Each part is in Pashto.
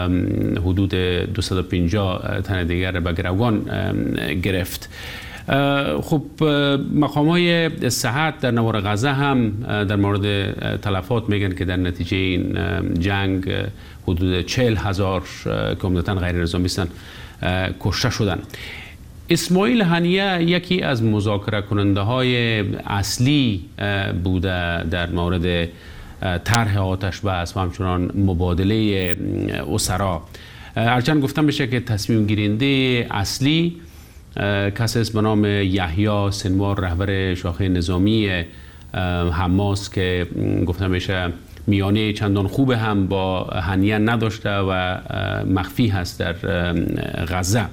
حدود 250 تن دیگر به گروگان گرفت. خب مقام‌های صحت در نوار غزه هم در مورد تلفات میگن که در نتیجه این جنگ حدود 40,000 که عمدتاً غیر نظامی هستند کشته شدن. اسماعیل هنیه یکی از مذاکره کننده های اصلی بوده در مورد طرح آتش بس و همچنان مبادله اسرا. هرچند گفتن بشه که تصمیم گیرنده اصلی کسی است به نام یحیی سنوار، رهبر شاخه نظامی حماس که گفتن بشه میانه چندان خوب هم با هنیه نداشته و مخفی هست در غزه.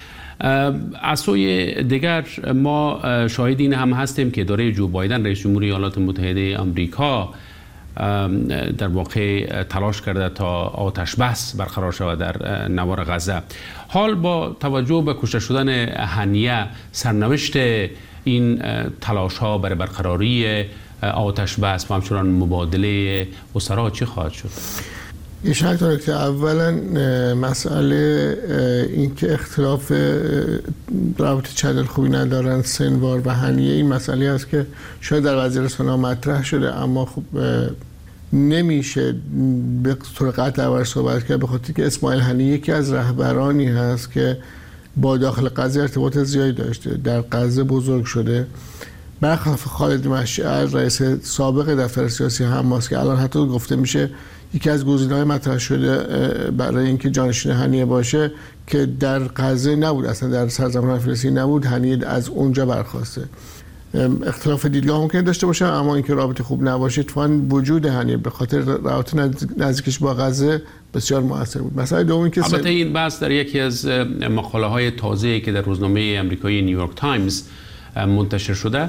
از سوی دیگر ما شاهد این هم هستیم که اداره جو بایدن رئیس جمهوری ایالات متحده آمریکا در واقع تلاش کرده تا آتش بس برقرار شود در نوار غزه. حال با توجه به کشته شدن هنیه، سرنوشت این تلاش ها برای برقراری آتش بس و همچنان مبادله اسرا چی خواهد شد؟ یه شک داره که اولا مسئله این که اختلاف رابطه چندان خوبی ندارن سنوار و هنیه، این مسئله است که شاید در وزیرستان مطرح شده، اما خب نمیشه به طور قطع دربارش صحبت کرد، به خاطر که اسماعیل هنیه یکی از رهبرانی هست که با داخل غزه ارتباط زیادی داشته، در غزه بزرگ شده. برخلاف خالد مشعل رئیس سابق دفتر سیاسی حماس که الان حتی گفته میشه یکی از گزینه‌های مطرح شده برای اینکه جانشین هنیه باشه که در غزه نبود، اصلا در سرزمین فلسطین نبود، هنیه از اونجا برخواسته. اختلاف دیدگاه ممکن داشته باشه، اما اینکه رابطه خوب نباشه اتفاقاً وجود هنیه به خاطر رابطه نزدیکش با غزه بسیار موثر بود. مثلا دومی که البته این بحث در یکی از مقاله‌های تازه‌ای که در روزنامه آمریکایی نیویورک تایمز منتشر شده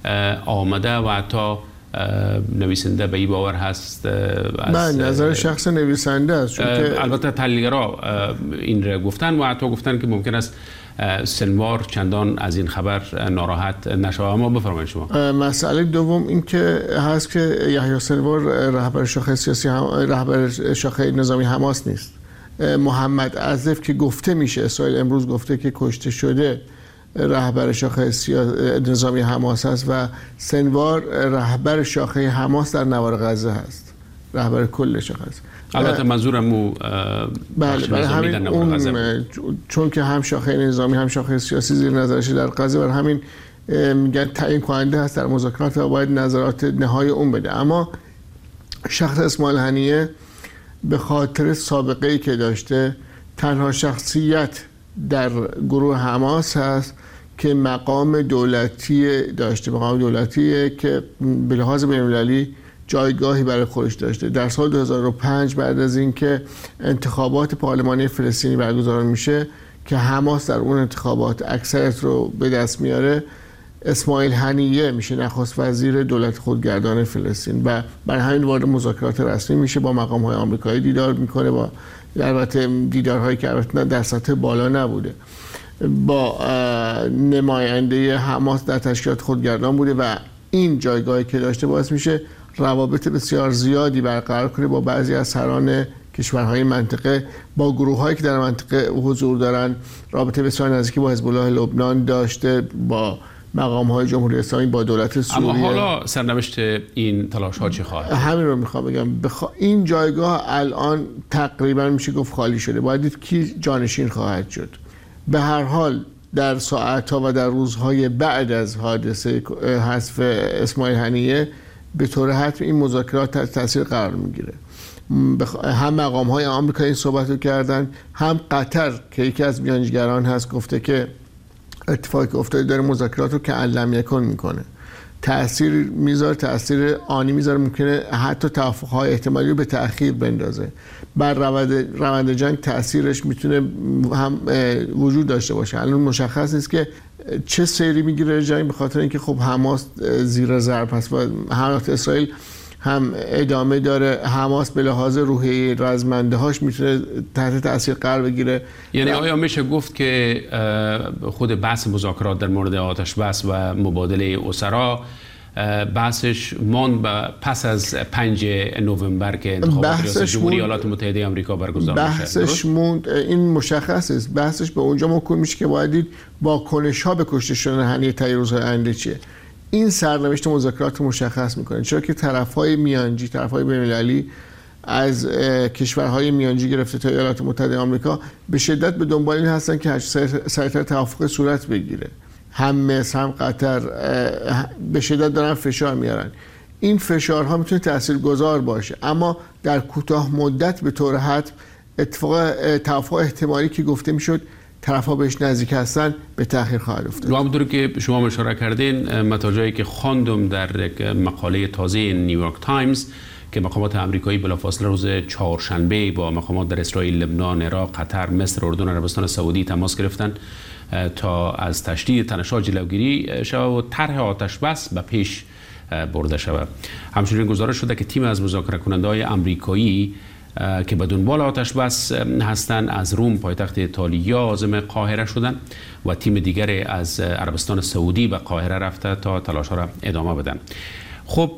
آمده و حتی نویسنده به این باور هست از نظر شخص نویسنده است، چون که البته تحلیلگرا این را گفتن و حتی گفتن که ممکن است سنوار چندان از این خبر ناراحت نشود. اما بفرمایید شما. مسئله دوم این که هست که یحیی سنوار رهبر شاخه سیاسی رهبر شاخه نظامی حماس نیست. محمد عزف که گفته میشه، اسرائیل امروز گفته که کشته شده، رهبر شاخه نظامی حماس هست و سنوار رهبر شاخه حماس در نوار غزه هست، رهبر کل شاخه است. البته منظورم بله همین اون، چون که هم شاخه نظامی هم شاخه سیاسی زیر نظرش در غزه، برای همین میگن تعیین کننده هست در مذاکرات و باید نظرات نهایی اون بده. اما شخص اسماعیل هنیه به خاطر سابقه‌ای که داشته تنها شخصیت در گروه حماس هست که مقام دولتی داشته، مقام دولتی که به لحاظ بین‌المللی جایگاهی برای خودش داشته. در سال 2005 بعد از اینکه انتخابات پارلمانی فلسطینی برگزار میشه که حماس در اون انتخابات اکثریت رو به دست میاره، اسماعیل هنیه میشه نخست وزیر دولت خودگردان فلسطین و برای همین وارد مذاکرات رسمی میشه، با مقام‌های آمریکایی دیدار میکنه، با البته دیدارهایی که البته در سطح بالا نبوده، با نماینده حماس در تشکیلات خودگردان بوده و این جایگاهی که داشته باعث میشه روابط بسیار زیادی برقرار کنه با بعضی از سران کشورهای منطقه، با گروه‌هایی که در منطقه حضور دارن. رابطه بسیار نزدیکی با حزب الله لبنان داشته، با مقام‌های جمهوری اسلامی، با دولت سوریه. اما حالا سرنوشت این تلاش‌ها چه خواهد؟ همین رو میخوام بگم. این جایگاه الان تقریبا میشه گفت خالی شده. باید دید کی جانشین خواهد شد. به هر حال در ساعت‌ها و در روزهای بعد از حادثه حذف اسماعیل هنیه به طور حتمی این مذاکرات تحت تاثیر قرار میگیره. هم مقام‌های آمریکایی این صحبت رو کردن، هم قطر که یکی از میانجیگران هست گفته که اتفاقی که افتاده داره مذاکرات رو که علم یکن میکنه، تأثیر میذاره، تأثیر آنی میذاره، ممکنه حتی توافق‌های احتمالی رو به تأخیر بندازه. بر روند جنگ تأثیرش میتونه هم وجود داشته باشه. الان مشخص نیست که چه سیری میگیره جنگ، به خاطر اینکه خب حماس زیر ضرب هست و حملات اسرائیل هم ادامه داره. حماس به لحاظ روحی رزمنده هاش میتونه تحت تاثیر قرار بگیره. یعنی آیا میشه گفت که خود بحث مذاکرات در مورد آتش بس و مبادله اسرا بحثش ماند پس از 5 نوامبر که انتخابات ریاست جمهوری ایالات متحده آمریکا برگزار میشه. بحثش موند، این مشخص است. بحثش به اونجا موکول میشه که باید دید واکنش‌ها به کشته شدن هنیه طی روزهای آینده چیه. این سرنوشت مذاکرات مشخص میکنه، چرا که طرف‌های میانجی، طرف‌های بین‌المللی از کشورهای میانجی گرفته تا ایالات متحده آمریکا به شدت به دنبال این هستن که سریعتر توافق صورت بگیره. هم مصر هم قطر به شدت دارن فشار میارن. این فشارها میتونه تاثیرگذار باشه، اما در کوتاه مدت به طور حتم توافق احتمالی که گفته میشد طرف‌ها بهش نزدیک هستن به تأخیر خواهد افتاد. همونطور که شما اشاره کردین، متاجایی که خواندم در یک مقاله تازه نیویورک تایمز که مقامات آمریکایی بلافاصله روز چهارشنبه با مقامات در اسرائیل، لبنان، عراق، قطر، مصر، اردن و عربستان سعودی تماس گرفتند تا از تشدید تنش‌ها جلوگیری شود و طرح آتش بس به پیش برده شود. همچنین گزارش شده که تیم از مذاکره کننده‌های آمریکایی که به دنبال آتش بس هستند از روم پایتخت ایتالیا عازم قاهره شدند و تیم دیگری از عربستان سعودی به قاهره رفته تا تلاش‌ها را ادامه بدن. خب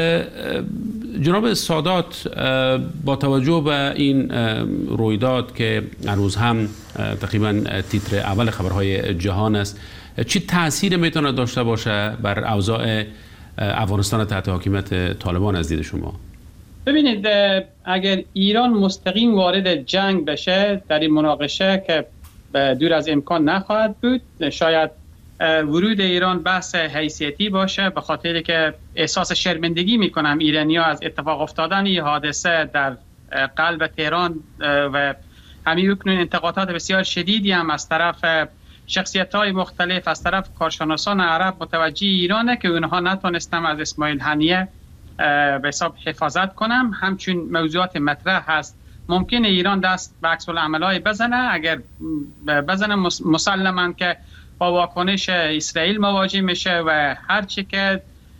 جناب سادات، با توجه به این رویداد که هنوز هم تقریبا تیتر اول خبرهای جهان است، چی تأثیر میتونه داشته باشه بر اوضاع افغانستان تحت حاکمیت طالبان از دید شما؟ ببینید، اگر ایران مستقیم وارد جنگ بشه در این مناقشه که دور از امکان نخواهد بود، شاید ورود ایران بحث حیثیتی باشه، به خاطری که احساس شرمندگی میکنم ایرانی‌ها از اتفاق افتادن این حادثه در قلب تهران و همین اکنون انتقادات بسیار شدیدی هم از طرف شخصیت‌های مختلف، از طرف کارشناسان عرب متوجه ایرانه که اونها نتونستن از اسماعیل هنیه به حساب حفاظت کنم. همچون موضوعات مطرح هست، ممکنه ایران دست به عکس العمل‌های بزنه. اگر بزنه مسلماً که با واکنش اسرائیل مواجه میشه و هرچی که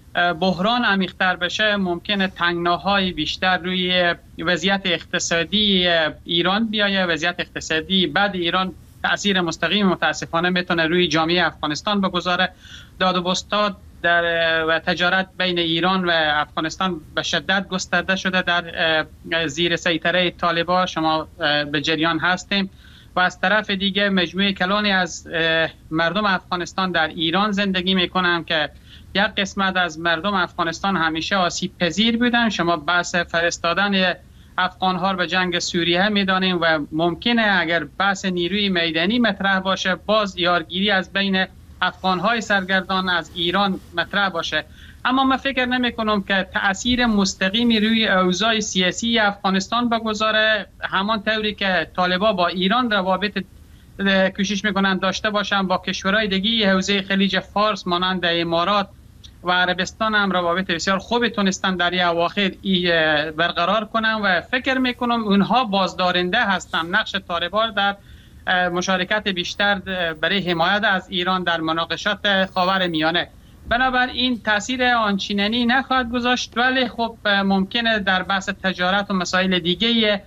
بحران عمیق‌تر بشه ممکنه تنگناهای بیشتر روی وضعیت اقتصادی ایران بیایه. وضعیت اقتصادی بعد ایران تأثیر مستقیم متاسفانه میتونه روی جامعه افغانستان بگذاره. داد و ستد و تجارت بین ایران و افغانستان به شدت گسترده شده در زیر سیطره طالبان، شما به جریان هستیم. و از طرف دیگه مجموعه کلانی از مردم افغانستان در ایران زندگی میکنن که یک قسمت از مردم افغانستان همیشه آسیب پذیر بودن. شما بحث فرستادن افغان‌ها به جنگ سوریه میدانیم و ممکنه اگر بحث نیروی میدانی مطرح باشه باز یارگیری از بین افغان‌های سرگردان از ایران مطرح باشه. اما من فکر نمی کنم که تأثیر مستقیمی روی اوضاع سیاسی افغانستان بگذاره، همان طوری که طالبان با ایران روابط کوشش میکنن داشته باشن، با کشورهای دیگه حوزه خلیج فارس مانند امارات و عربستان هم روابط بسیار خوبی تونستن در این اواخر برقرار کنن و فکر میکنم اونها بازدارنده هستن نقش طالبان در مشارکت بیشتر برای حمایت از ایران در مناقشات خاورمیانه. بنابراین تاثیر آنچنانی نخواهد گذاشت، ولی خب ممکنه در بحث تجارت و مسائل دیگه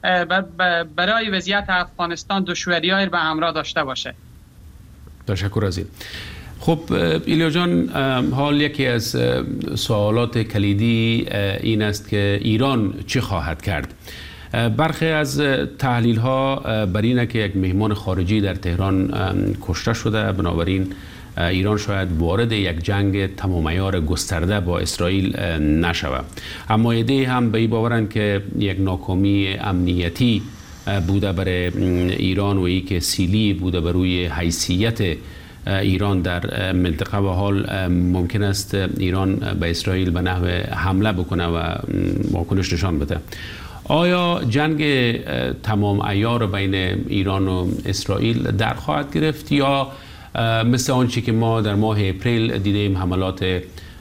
برای وضعیت افغانستان دشواری‌های به همراه داشته باشه. تشکر از این. خب ایلیا جان، حال یکی از سوالات کلیدی این است که ایران چه خواهد کرد؟ برخی از تحلیل ها بر اینه که یک مهمان خارجی در تهران کشته شده، بنابراین ایران شاید وارد یک جنگ تمام عیار گسترده با اسرائیل نشود. اما ایده هم به این باورن که یک ناکامی امنیتی بوده برای ایران و ای که سیلی بوده بر روی حیثیت ایران در منطقه و حال ممکن است ایران به اسرائیل به نحو حمله بکنه و واکنش نشان بده. آیا جنگ تمام عیار بین ایران و اسرائیل در خواهد گرفت یا مثل آنچه که ما در ماه اپریل دیدیم حملات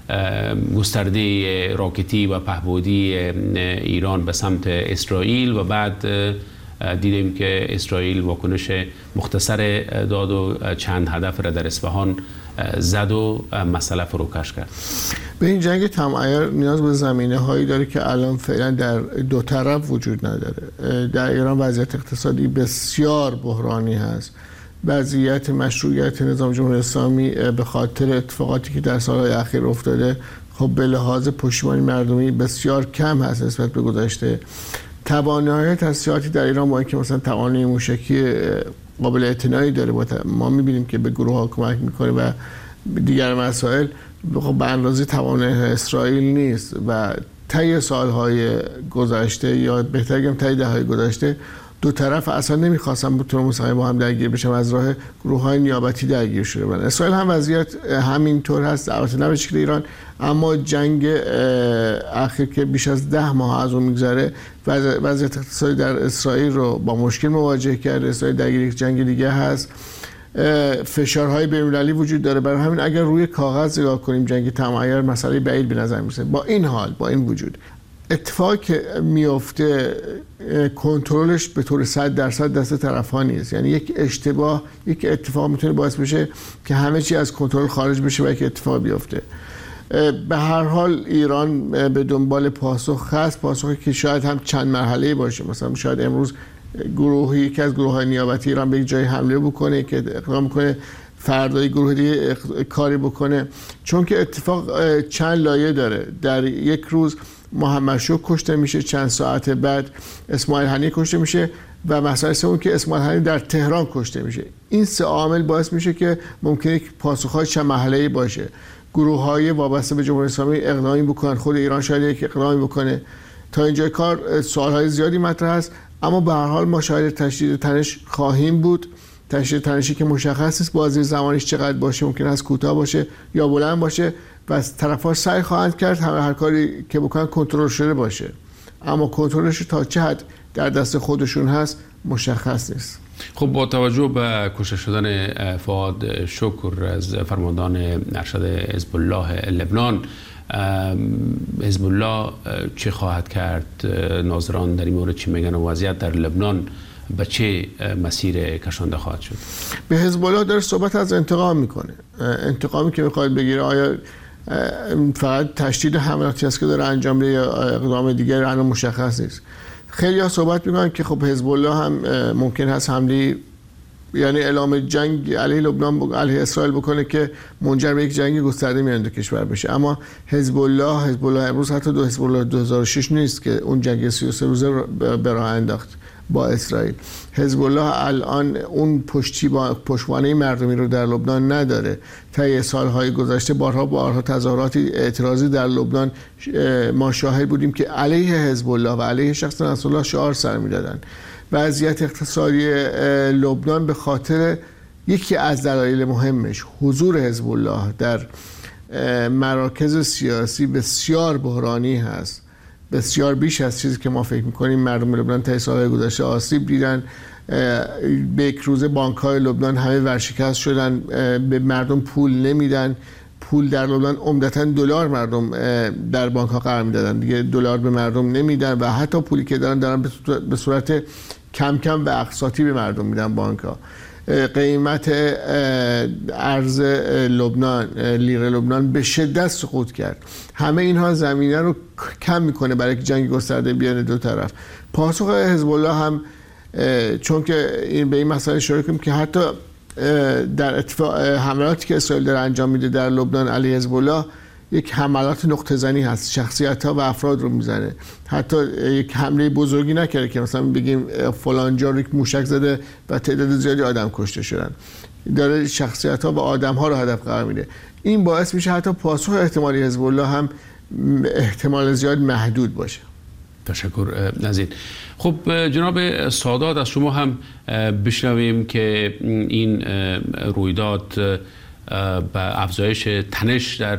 گسترده راکتی و پهپادی ایران به سمت اسرائیل و بعد دیدیم که اسرائیل واکنش مختصر داد و چند هدف را در اصفهان زد و مسئله فروکش کرد؟ به این جنگ تمام عیار نیاز به زمینه هایی داره که الان فعلا در دو طرف وجود نداره. در ایران وضعیت اقتصادی بسیار بحرانی هست. وضعیت مشروعیت نظام جمهوری اسلامی به خاطر اتفاقاتی که در سالهای اخیر افتاده خب به لحاظ پشتیبانی مردمی بسیار کم هست نسبت به گذشته. توانایی تسلیحاتی در ایران با اینکه مثلا توانایی موشکی قابل اعتنایی داره، ما می‌بینیم که به گروه‌ها کمک می‌کنه و دیگر مسائل، خب به اندازه توانایی اسرائیل نیست و طی سال‌های گذشته یا بهتر بگم طی دهه‌های گذشته دو طرف اصلا نمی‌خواستن به طور مستقیم با هم درگیر بشن، از راه گروه‌های نیابتی درگیر شده بودن. اسرائیل هم وضعیت همین طور هست، البته نه به شکل ایران، اما جنگ اخیر که بیش از 10 ماه از اون میگذره وضعیت اقتصادی در اسرائیل رو با مشکل مواجه کرده. اسرائیل درگیر یک جنگ دیگه هست، فشارهای بین‌المللی وجود داره. برای همین اگر روی کاغذ نگاه کنیم جنگ تمام عیار مسئله بعید به نظر میرسه. با این حال، با این وجود، اتفاقی که میفته کنترلش به طور 100% دست طرف‌ها نیست. یعنی یک اشتباه، یک اتفاق میتونه باعث بشه که همه چی از کنترل خارج بشه و یک اتفاق بیفته. به هر حال ایران به دنبال پاسخ هست، پاسخی که شاید هم چند مرحله‌ای باشه. مثلا شاید امروز یکی از گروه‌های نیابتی ایران به یک جای حمله بکنه که اقدام کنه، فردا گروه دیگه کاری بکنه، چون که اتفاق چند لایه داره. در یک روز محمد شکر کشته میشه، چند ساعت بعد اسماعیل هنیه کشته میشه و مسئله سوم که اسماعیل هنیه در تهران کشته میشه. این سه عامل باعث میشه که ممکنه پاسخ‌های چند مرحله‌ای باشه. گروه‌های وابسته به جمهوری اسلامی اقدامی بکنن، خود ایران شاید یک اقدامی بکنه. تا اینجای کار سوال‌های زیادی مطرح است، اما به هر حال ما شاید تشدید تنش خواهیم بود. تشدید تنشی که مشخص است بازی زمانش چقدر باشه، ممکن است کوتاه باشه یا بلند باشه و طرف‌ها سعی خواهند کرد هر کاری که بکنن کنترل شده باشه، اما کنترلش تا چه حد در دست خودشون هست مشخص نیست. خب با توجه به کشته شدن فؤاد شکر از فرماندار ارشد حزب الله لبنان، حزب الله چه خواهد کرد؟ ناظران در این مورد چی میگن و وضعیت در لبنان به چه مسیر کشانده خواهد شد؟ به حزب الله داره صحبت از انتقام میکنه. انتقامی که میخواد بگیره آیا فقط تشدید حملاتی است که داره انجام میده یا اقدام دیگری الان مشخص نیست. خیلی ها صحبت میکنن که خب حزب الله هم ممکن هست حمله، یعنی اعلام جنگ علیه لبنان علیه اسرائیل بکنه که منجر به یک جنگ گسترده میان دو کشور بشه. اما حزب الله امروز حتی حزب الله 2006 نیست که اون جنگ 33 روزه به راه انداخت با اسرائیل. حزب الله الان اون پشتوانه مردمی رو در لبنان نداره. طی سالهای گذشته بارها تظاهرات اعتراضی در لبنان ما شاهد بودیم که علیه حزب الله و علیه شخص نصرالله شعار سر می‌دادن. وضعیت اقتصادی لبنان به خاطر یکی از دلایل مهمش حضور حزب الله در مراکز سیاسی بسیار بحرانی هست، بسیار بیش از چیزی که ما فکر می‌کنیم. مردم لبنان طی سال‌های گذشته آسیب دیدن. به یک روزه بانک‌های لبنان همه ورشکست شدن، به مردم پول نمیدن. پول در لبنان عمدتاً دلار مردم در بانک‌ها قرار میدادن، دیگه دلار به مردم نمیدن و حتی پولی که دارن به صورت کم کم و اقساطی به مردم میدن بانک‌ها. قیمت ارز لبنان، لیره لبنان به شدت سقوط کرد. همه اینها زمینه رو کم میکنه برای جنگ گسترده بین دو طرف. پاسخ حزب الله هم چون که به این مسئله اشاره کنیم که حتی در حملاتی که اسرائیل داره انجام میده در لبنان علیه حزب الله یک حملات نقطه زنی هست، شخصیت ها و افراد رو میزنه. حتی یک حمله بزرگی نکرده که مثلا بگیم فلان جا رو موشک زده و تعداد زیادی آدم کشته شدن. داره شخصیت ها و آدم ها رو هدف قرار میده. این باعث میشه حتی پاسخ احتمالی حزب الله هم احتمال زیاد محدود باشه. تشکر از این. خب جناب سادات، از شما هم بشنویم که این رویداد به افزایش تنش در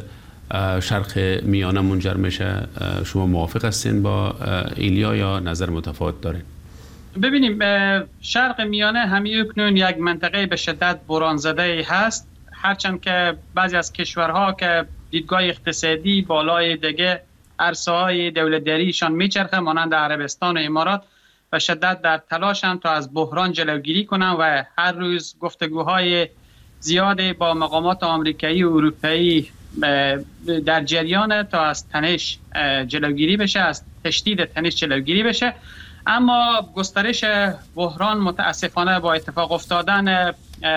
شرق میانه منجر میشه. شما موافق هستین با ایلیا یا نظر متفاوت دارین؟ ببینیم، شرق میانه همیکنون یک منطقه به شدت بحران زده هست، هرچند که بعضی از کشورها که دیدگاه اقتصادی بالای دیگه عرصه‌های دولت‌داریشان میچرخه، مانند عربستان و امارات، و شدت در تلاشن تا از بحران جلوگیری کنن و هر روز گفتگوهای زیاده با مقامات آمریکایی و اروپایی در جریان تا از تنش جلوگیری بشه، از تشدید تنش جلوگیری بشه. اما گسترش بحران متاسفانه با اتفاق افتادن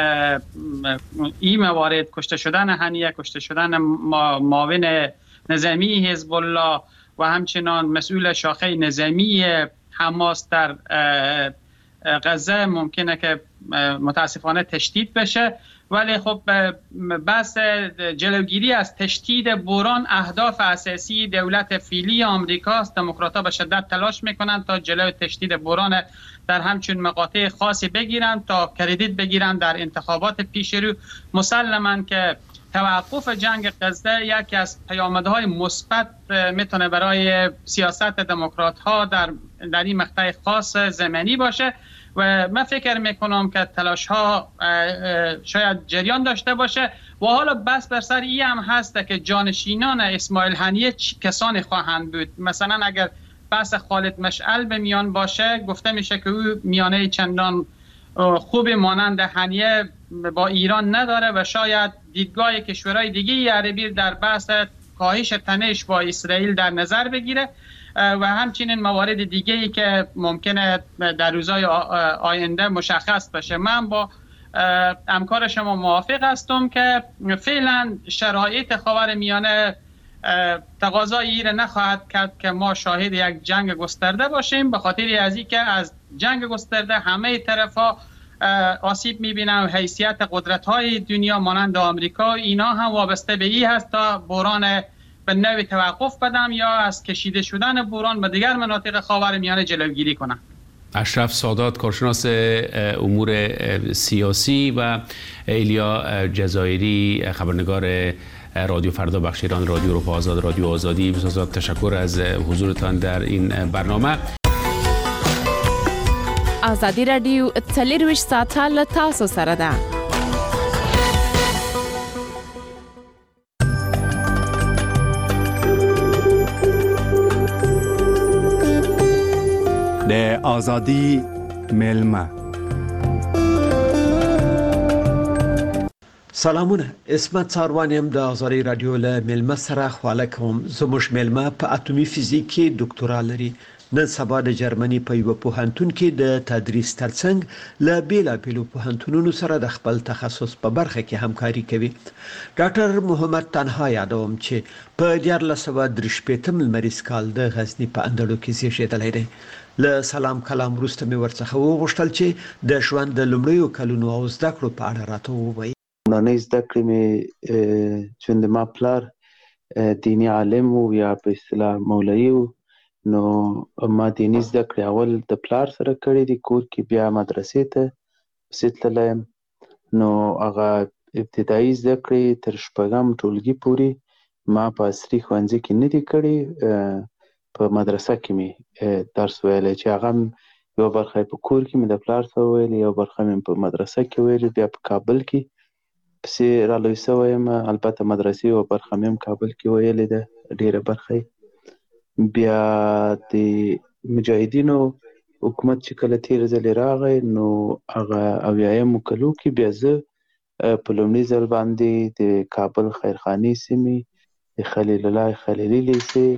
این موارد، کشته شدن هنیه، کشته شدن معاون نظامی حزب الله و همچنان مسئول شاخه نظامی حماس در غزه ممکنه که متاسفانه تشدید بشه. ولی خب بحث جلوگیری از تشدید بحران اهداف اساسی دولت فعلی آمریکاست. دموکرات‌ها به شدت تلاش میکنند تا جلوی تشدید بحران در همچون مقاطع خاصی بگیرند تا کردیت بگیرند در انتخابات پیش رو. مسلماً که توقف جنگ غزه یکی از پیامدهای مثبت میتونه برای سیاست دموکرات‌ها در این مقطع خاص زمانی باشه و من فکر میکنم که تلاش ها شاید جریان داشته باشه. و حالا بس بر سر این هم هست که جانشینان اسماعیل هنیه کسانی خواهند بود. مثلا اگر بحث خالد مشعل به میان باشه، گفته میشه که او میانه چندان خوب مانند هنیه با ایران نداره و شاید دیدگاه کشورهای دیگه عربی در بحث کاهش تنش با اسرائیل در نظر بگیره و همچنین موارد دیگه ای که ممکنه در روزهای آینده مشخص بشه. من با همکار شما موافق هستم که فعلا شرایط خاورمیانه تقاضای این نخواهد کرد که ما شاهد یک جنگ گسترده باشیم، به خاطر از اینکه از جنگ گسترده همه طرفا آسیب میبینن و حیثیت قدرت‌های دنیا مانند آمریکا اینا هم وابسته به این هست تا بحران به نوعی توقف بدم یا از کشیده شدن بحران به دیگر مناطق خاورمیانه جلوگیری کنم. اشرف سادات، کارشناس امور سیاسی، و ایلیا جزایری، خبرنگار رادیو فردا، بخش ایران، رادیو اروپا آزاد، رادیو آزادی. بسیار تشکر از حضورتان در این برنامه. آزادی رادیو 24 ساعته له تاسو سره ده. د آزادی ملمه. سلامونه، اسمت څاروانیم د آزادی رادیو له ملمه سره خواله کوم. زموږ ملمه په اتومي فزیک کې ډاکټورا لري. نن سبا د جرمني په یو پوهنتون کې د تدریس ترڅنګ له بیلابیلو پوهنتونونو سره د خپل تخصص په برخه کې همکاري کوي. ډاکټر محمد تنها یادوم چې په 1983 لمریز کال د غزنی په اندړو کې زیږیدلی دی. له سلام کلام وروسته مې ورڅخه وغوښتل چې د ژوند د لومړیو کلونو او زده کړو په اړه راته ووایي. نانۍ زده کړې مې چې د ما پلار دیني عالم و یا په اصطلاح مولوي و، نو ما دیني زده کړې اول د پلار سره کړې دي کور کې، بیا مدرسې ته پسې تللی یم. نو هغه ابتدایي زده کړې تر 6م ټولګي پورې ما په عصري ښوونځي کې نه دي کړې، په مدرسه کې مې درس ویلی چې هغه یوه برخه په کور کې مې د پلار سره ویلې، یوه برخه مې په مدرسه کې ویلې، بیا په کابل کې پسې رالوی سوی یم. البته مدرسې یوه برخه مې هم کابل کې ویلې ده، ډېره برخه. بیا د مجاهدینو حکومت چې کله تېر ځلې راغی نو هغه 80مو کلو کې بیا زه په لومړي ځل باندې د کابل خیرخانې سیمې د خلیل الله خلیلي لیسې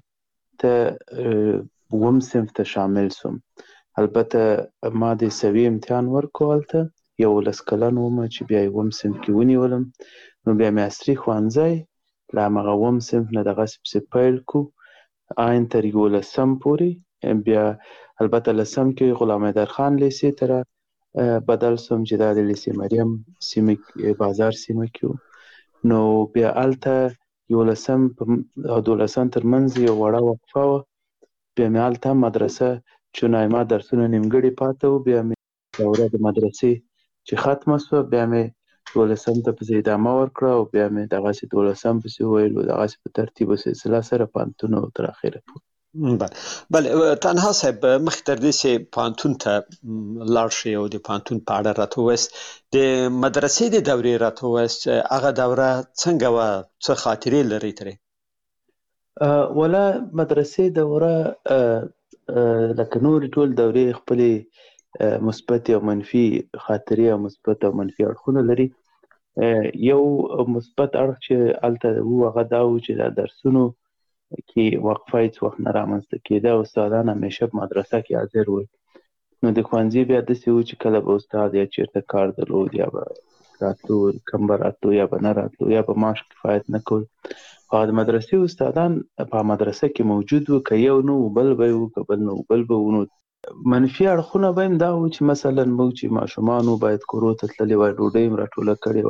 ته 7م صنف ته شامل سوم. البته ما د سوي امتحان ورکو هلته، 11 کلن ومه چې بیا 7م صنف کې ونیولم. نو بیا مې عصري ښوونځی له همغه 7م صنف نه دغسې پسې پیل کو آین تر 11م پورې. بیا البته 10م کې غلام حیدرخان لیسې ته بدل سوم چې دا د لیسې مریم سیمه بازار سیمه کې و. نو بیا هلته 11م او 12م ترمنځ یو وړه وقفه وه. بیا مې هلته مدرسه چون ما درسونه نیمګړي پاته و، بیا مې دوره د مدرسې چې ختمه سوه بیا مې 12م ته پسې ادامه ورکړه او بیا مې دغسې 12م پسې وویل و، دغسې په ترتیب و سلسله سره پوهنتون او تر اخره پورې. بله تنها صاحب، مخکې تر دې چې پوهنتون ته لاړ شئ او د پوهنتون په اړه راته ووایاست، د مدرسې د دورې راته ووایاست، هغه دوره څنګه وه، څه خاطرې لرئ ترې؟ ولا مدرسې دوره لکه نورې ټول دورې خپلې مثبت او منفي خاطرې او مثبت او منفي اړخونه لري. یو مثبت اړخ چې هلته و هغه دا و چې د درسونو کې وقفه هېڅ وخت نه رامنځته کېده. استادان همیشه په مدرسه کې حاضر ول. نو د ښوونځي بیا داسې و چې کله به استاد یا چېرته کار درلود یا به راتلو کم به راتلو یا به نه راتلو یا به معاش کفایت نه کول. او د مدرسې استادان په مدرسه کې موجود وو، که یو نه و بل به وو، که بل نه و بل به وو. نو منفي اړخونه به هم دا وو چې مثلا موږ چې ماشومان وو باید کورو ته تللي وای، ډوډۍ هم راټوله کړې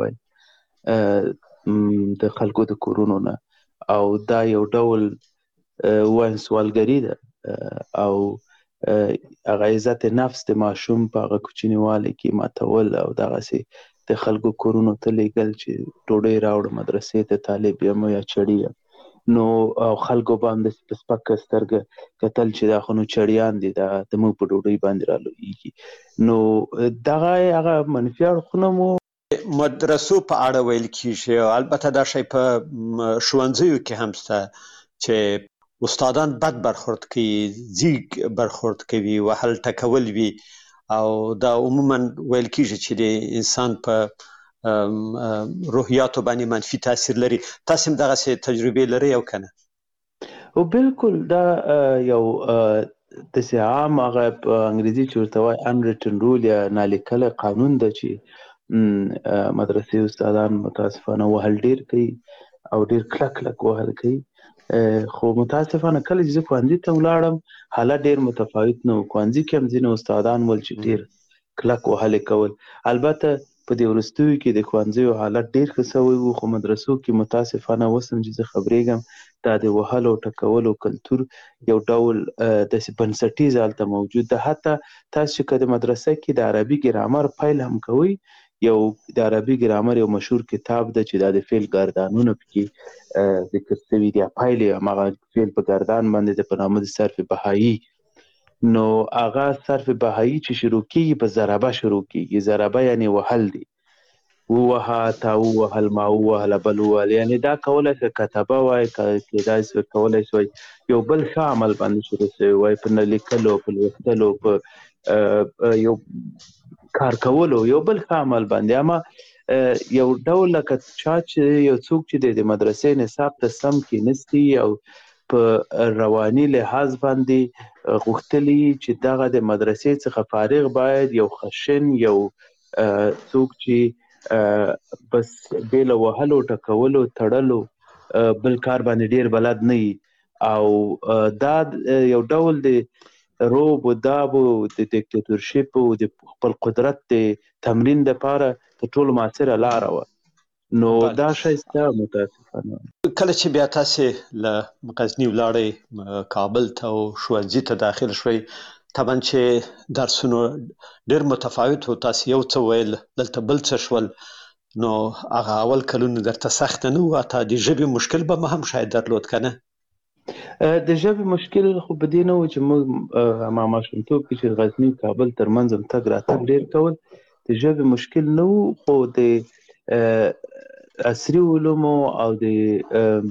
وای د خلکو د کورونو نه، او دا یو ډول ووایم سوالګري ده او هغه عزت نفس د ماشوم په هغه کوچنیوالي کې ماتول او دغسې د خلکو کورونو ته لیږل چې ډوډۍ راوړه مدرسې ته، طالب یم یا چړي یم. نو خلکو به هم داسې په سپکه سترګه کتل چې دا خو نو چړیان دي، دا زموږ په ډوډۍ باندې رالویږي. نو دغه هغه منفي اړخونه مو مدرسو په اړه ویل کیږي، او البته دا شی په ښوونځیو کې هم شته چې استادان بد برخورد کوي، ځیږ برخورد کوي، وهل ټکول وي، او دا عموما ویل کیږي چې د انسان په روحیاتو باندې منفي تاثیر لري. تاسو هم دغسې تجربې لرئ او که نه؟ او بالکل دا یو داسې عام هغه په انګریزي چې ورته وایي unwritten rule یا نالیکلی قانون ده چې مدرسې استادان متاسفانه وهل ډېر کوي او ډېر کلک کلک وهل کوي. خو متاسفانه کله چې زه ښوونځي ته ولاړم حالت ډېر متفاوت نه و. ښوونځي کې هم ځینې استادان ول چې ډېر کلک وهلې کول. البته په دې وروستیو کې د ښوونځیو حالت ډېر ښه سوی و، خو مدرسو کې متاسفانه اوس هم چې زه خبرېږم دا د وهلو ټکولو کلتور یو ډول داسې بنسټیز هلته موجود ده. حتی تاسو چې که د مدرسه کې د عربي ګرامر پیل هم کوئ، یو د عربي ګرامر یو مشهور کتاب ده چې دا د فعل ګردانونه پکې ذکر شوي دي، پیل یې هماغه فعل په ګردان باندې ده په نامه د صرف بهایي. نو هغه صرف بهایي چې شروع کېږي په ضربه شروع کېږي. ضربه یعنې وهل دی، ووهه، تا ووهل، ما ووهله، بل ووهل. یعنې دا کولی شي کتبه وای، کېدای شي کولی شي یو بل ښه عمل باندې شروع شوی وای، په نه لیکلو، په لوستلو، په یو کار کولو، یو بل ښه عمل باندې. اما یو ډول لکه چا چې یو څوک چې د مدرسې نصاب ته سم کېنستی او په رواني لحاظ باندې غوښتلي چې دغه د مدرسې څخه فارغ باید یو خشن یو څوک چې بس بې له وهلو ټکولو تړلو بل کار باندې ډېر بلد نه وي، او دا یو ډول د روب و داب و د دیکتاتورشپ و د خپل قدرت د تمرین دپاره تر ټولو مؤثره لاره وه. نو دا شی سته متاسفانه. کله چې بیا تاسې له غزني ولاړئ کابل ته او ښوونځي ته داخل شوئ، طبعا چې درسونه ډېر متفاوت و، تاسې یو څه ویل دلته بل څه شول، نو هغه اول کلونه درته سخته نه وه؟ حتی د ژبې مشکل به هم شاید درلود که نه؟ د ژبې مشکل خو په دې نه و چې موږ ما ماشومتوب کې چې غزني کابل ترمنځ هم تګ راتګ ډېر کول، د ژبې مشکل نه و. خو د عصري علومو او د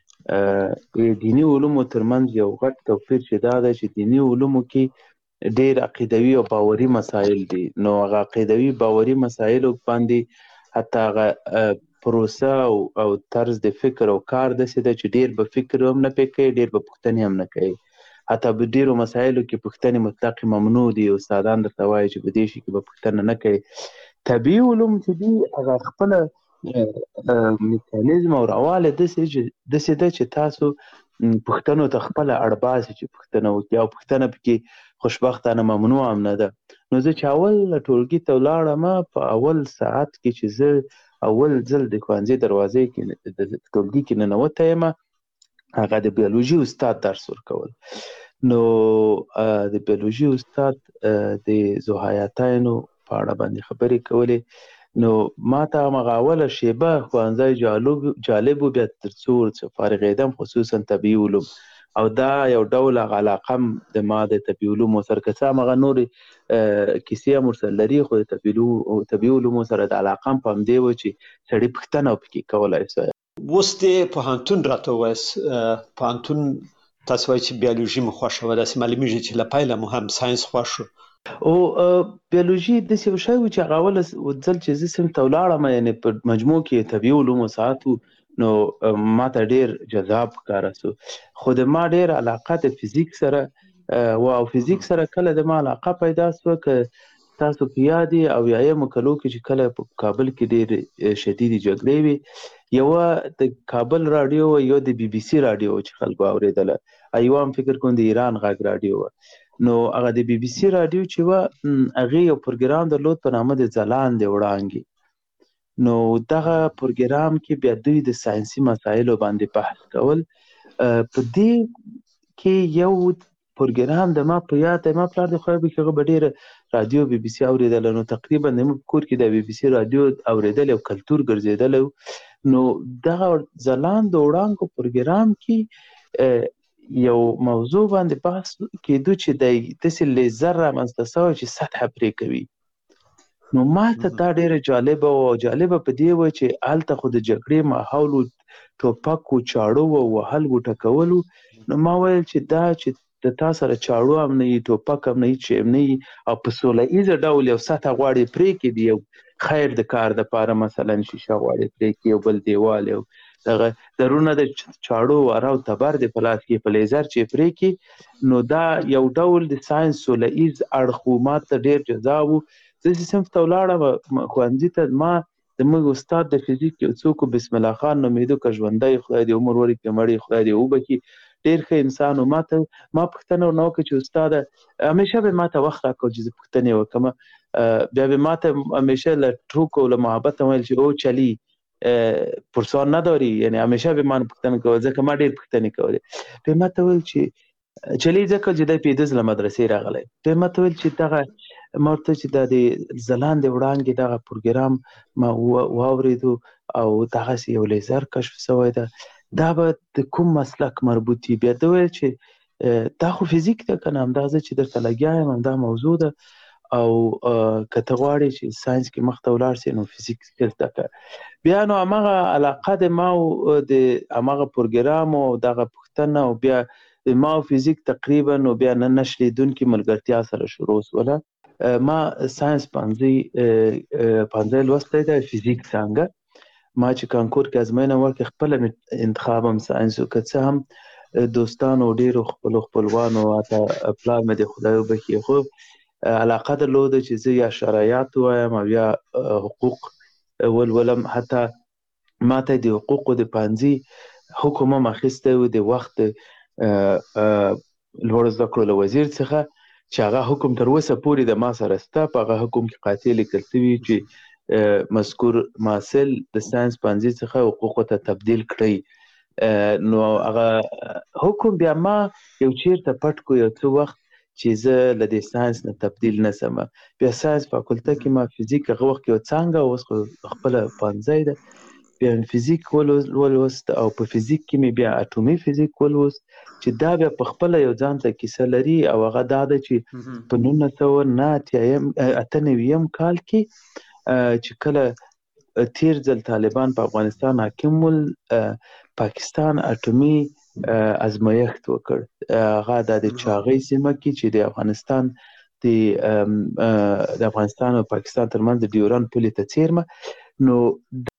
دینی علومو ترمنځ یو غټ توپیر چې دا ده چې دینی علومو کې ډېر عقیدوي او باوري مسایل دي. نو هغه عقیدوي باوري مسایلو باندې حتی هغه پروسه او طرز د فکر او کار داسې ده چې ډېر به فکر هم نه پې کوي، ډېر به پوښتنې هم نه کوي. حتی په ډېرو مسایلو کې پوښتنې مطلق ممنوع دي. استادان درته وایي چې په دې شي کې به پوښتنه نه کوي. طبیعي علوم چې دي هغه خپله میکانیزم او رواله داسې ده چې تاسو پوښتنو ته خپله اړ باسي چې پوښتنه وکړي، او پوښتنه پکې خوشبختانه ممنوع هم نه ده. نو زه چې اول ټولګي ته ولاړم، په اول ساعت کې چې زه اول ځل د ښوونځي دروازې کې د ټولګي کې ننوتی یم، هغه د بیولوژي استاد درس ورکول. نو د بیولوژي استاد د ذوحیاتینو په اړه باندې خبرې کولې. نو ما ته همغه اوله شیبه ښوونځی جالب و، بیا تر څو فارغېدم خصوصا طبیعي علوم، او دا یو ډول علاقه هم د ما د طبیعي علومو سره، که څه همغه نورې کیسې هم ورسره لري، خو د طبیعي علومو سره د علاقه هم په همدې و چې سړي پوښتنه پکې کولی شوی. اوس د پوهنتون راته ووایاست، پوهنتون تاسو وایئ چې بیولوژي مو خوښه وه، داسې معلومیږي چې له پیله مو هم ساینس خوښ و. او بیولوژي داسې یو شی و چې هغه اوله ځل چې زه صنف ته ولاړم، یعنې په مجموع کې طبیعي علومو ساعت و، نو ما ته ډېر جذاب ښکاره سو. خو د ما ډېر علاقه د فزیک سره او فزیک سره کله د ما علاقه پیدا شوه که تاسو په یادي او یایمو کلو کې چې کله په کابل کې ډېر شدیدې جګړې وي یوه د کابل راډیو یو د بي بي سي راډیو چې خلکو اورېدله یو هم فکر کوم د ایران غږ راډیو نو هغه د بي بي سي راډیو چې وه هغې یو پروګرام درلود په نامه د ځلاندې وړانګې نو دغه پروګرام کې بیا دوی د ساینسي مسایلو باندې بحث کول په دې کې یو پروګرام د ما په یاد دی ما پلار د خدای بخښي هغه به ډېره رادیو بي بي سي اورېدله نو تقریبا زموږ په کور کې د بي بي سي رادیو اورېدل یو کلتور ګرځېدلی نو دغه ځلاند د وړانګو پروګرام کې یو موضوع باندې بحث کېدو چې دی داسې لیزر رامنځته سوی چې سطحه پرې کوي نو ما ته دا ډېره جالبه وه او جالبه په دې وه چې هلته خو د جګړې ماحول و ټوپک و چاړو و وهل و ټکول نو ما ویل چې دا چې د تا سره چاړو هم نه وي ټوپک هم نه وي چې هم نه وي او په سوله ایزه ډول یو سطحه غواړې پرې کړي د یو خیر د کار دپاره مثلا شیشه غواړې پرې کړي یو بل دیوال یو دغه درونه د چاړو واره او تبر د په لاس کې په لیزر چې پرې کړي نو دا یو ډول د ساینس سوله ایز اړخ و ما ته ډېر جذاب و زه چې صنف ته ولاړم ښوونځي ته ما زموږ استاد د فزیک یو څوک بسم الله خان نومېده که ژوندی خدای دې عمر ورکړي مړی خدای دې وبخي ډېر ښه انسان و ما پوښتنه ورنه وکړه چې استاده همیشه به ما ته وخت راکړو چې زه پوښتنې وکړم بیا به ما ته همیشه له ټوک او له محبت ویل چې او چلی پرسان نداری یعنی همیشه به ما پوښتنه کوله ځکه ما ډېر پوښتنې کولې بیا ما ته ویل چې چلی ځکه چې دی پیدز له مدرسې راغلی بیا ما ته ویل چې دغه ما ورته چې دا د ځلاندې وړانګې دغه پروګرام ما واورېدو او دغسې یو لیزر کشف سوی ده دا به د کوم مسلک مربوط وي بیا ده ویل چې دا خو فزیک ده که نه همدغه زه چې درته لګیا یم همدا موضوع ده او که ته غواړې چې ساینس کې مخته ولاړ سې نو فزیک زده کړه بیا نو همغه علاقه د ما او د همغه پروګرام او دغه پوښتنه او بیا د ما او فزیک تقریبا نو بیا نه نشلیدونکې ملګرتیا سره شروع شوله ما ساینس پنځه لوستی دی فزیک څانګه ما چې کانکور کې ازموینه وکړې خپله انتخاب هم ساینس و که څه هم دوستانو ډېرو خپلوانو حتی پلار مې د خدای وبخښي خو علاقه درلوده چې زه یا شرایط ووایم او یا حقوق ولولم حتی ما ته د حقوقو د پوهنځي حکم هم اخیستی و د وخت لوړو زده کړو له وزیر څخه چې هغه حکم تر اوسه پورې د ما سره شته په هغه حکم کې قاطع لیکل شوي چې مذکور محصل د ساینس پوهنځي څخه حقوقو ته تبدیل کړئ نو هغه حکم بیا ما یو چیرته پټ کو یو څه وخت چې زه له دې ساینس نه تبدیل نه سم بیا ساینس فاکولته کې ما فزیک هغه وخت یو څانګه اوس خو خپله پوهنځی ده بیا فزیک ولوست او په فزیک کې مې بیا اټومي فزیک ولوست چې دا بیا په خپله یو ځان ته کیسه لري او هغه دا ده چې په 1998 کال کې چې کله تیر ځل طالبان په افغانستان حاکم ول پاکستان اټومي ازمایښت وکړ هغه د چاغۍ سیمه کې چې د افغانستان د افغانستان او پاکستان ترمنځ د ډیورند پولې ته څیرمه نو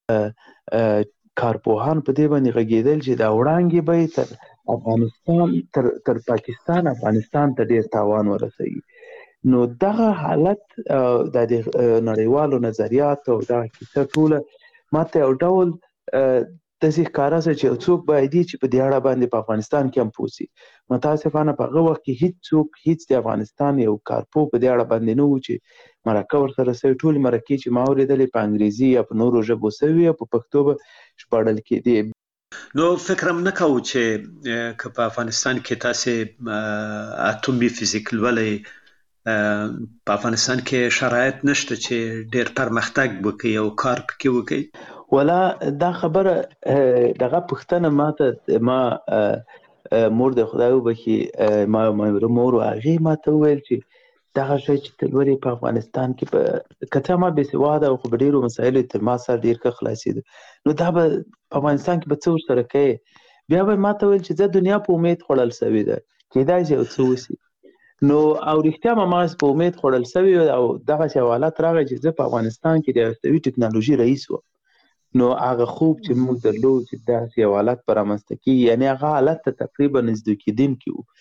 کارپوهان په دې باندې غږېدل چې دا وړانګې به تر افغانستان تر پاکستان افغانستان ته ډېر تاوان ورسوي نو دغه حالت د نړیوالو نظریاتو او دغه کیسه ټوله ما ته یو ډول داسې ښکاره شوه چې یو څوک باید چې په دې اړه باندې په افغانستان کې هم پوه شي متاسفانه په هغه وخت کې هیڅ د افغانستان یو کارپو په دې اړه باندې نه و چې مرکه ورسره سوي ټولې مرکې چې ما اورېدلې په انګریزي یا په نورو ژبو سوي او په پښتو به ژباړل کېدې نو فکر هم نه کوو چې که په افغانستان کې تاسې اټومي فزیک لولئ په افغانستان کې شرایط نشته چې ډېر پرمختګ وکړي او کار پکې وکړي ولا دا خبره دغه پوښتنه ما مور د خدای وبخښي ما مور هغې ما ته وویل چې دغه شی چې ته لولې په افغانستان کې که څه ما بېسواده او خو په ډېرو مسایلو تر ما سره ډېر ښه خلاصېده نو دا به په افغانستان کې به څه ورسره کوې بیا به ما ته ویل چې زه دنیا په امید خوړل شوې ده کېدای شي یو څه وشي نو او رښتیا ما په امید خوړل شوي او دغسې یو حالت راغی چې زه په افغانستان کې د هستوي ټکنالوژي رئیس وم نو هغه خوب چې موږ درلود چې داسې یو حالت به رامنځته کېږي یعنې هغه حالت ته تقریبا نږدې کېدونکي وو